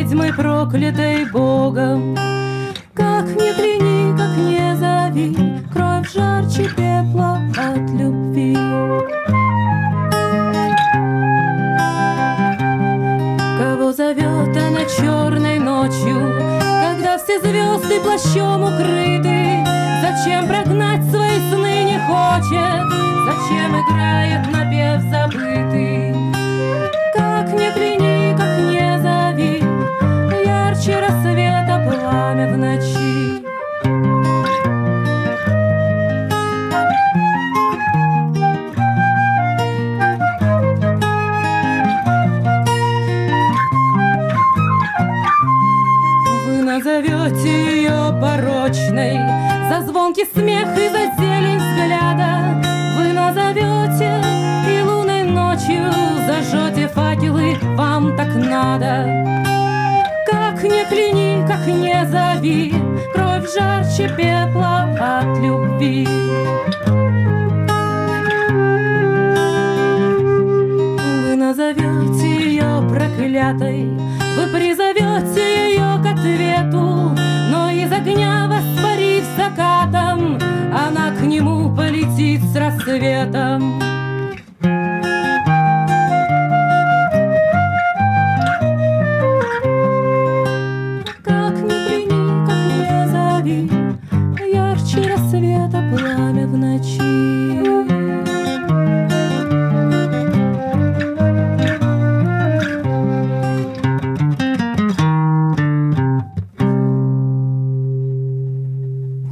ведьмой, проклятой Богом. Как не кляни, как не зови, кровь жарче пепла от любви. Кого зовет она черной ночью, когда все звезды плащом укрыты? Зачем прогнать свои сны не хочет? Зачем играет напев забытый? Как не кляни, как не зови, ярче рассвета пламя в ночи. Вы назовете ее порочной за звонкий смех и за зелень взгляда. Вы назовете и лунной ночью зажжете факелы, вам так надо. Как не кляни, как не зови, кровь жарче пепла от любви. Вы назовете ее проклятой, вы призовете ее к ответу, но из огня воспарив закатом, она к нему полетит с рассветом.